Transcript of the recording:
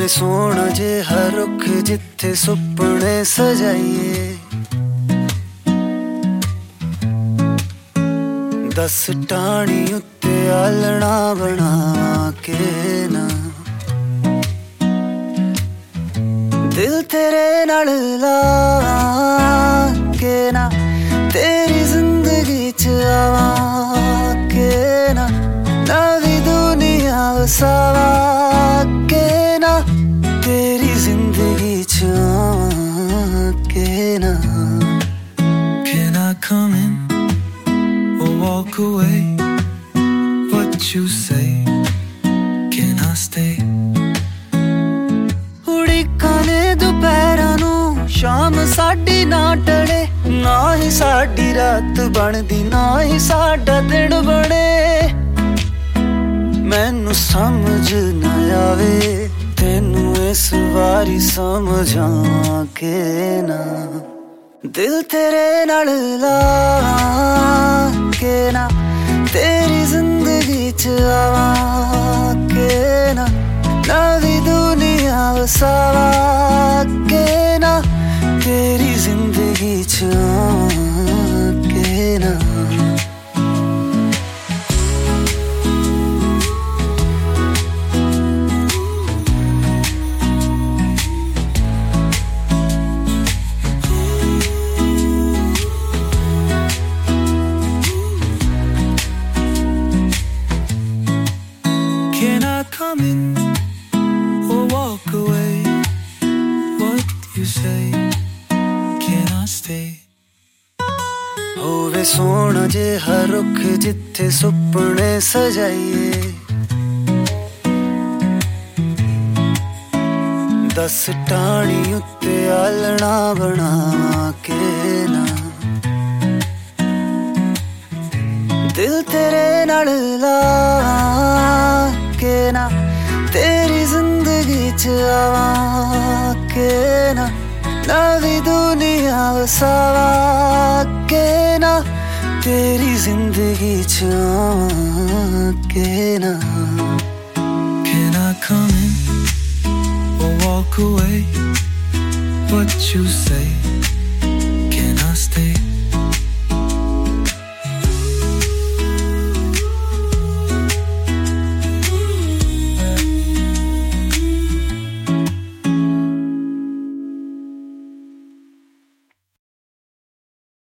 सोना जे हर रुख जिथे सुपने सजाइए, दस टाणी उत्ते आलना बना के ना, दिल तेरे नाल ला के ना, तेरी जिंदगी च आवा के ना, नवी दुनिया वसावा के ना, तेरी जिंदगी च आवा के ना। Can I come in or walk away? What you say? Can I stay? उड़ीकां ने दुपहरां नूं शाम साडी ना टले, ना ही साडी रात बनदी ना ही साडा दिन बने, मैनू समझ ना आवे तेनू इस वारी समझां के ना, दिल तेरे नाल ला के ना, तेरी जिंदगी च आवा के ना, नवी दुनिया वसावा के ना, तेरी जिंदगी च आवा के ना। Can I come in or walk away? What you say? Can I stay? होवे सोना जे हर रुख जिथे सुपने सजाइए, दस टाणी उत्ते आलना बना के ना, दिल तेरे नाल ला के ना, तेरी जिंदगी च आवा के ना, नवी दुनिया वसावा के ना, तेरी जिंदगी च आवा के ना। Can I come in or walk away? What you say?